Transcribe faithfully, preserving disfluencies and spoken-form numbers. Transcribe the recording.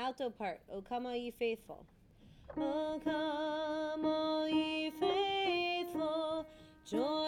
alto part. O come all ye faithful. O come all ye faithful, join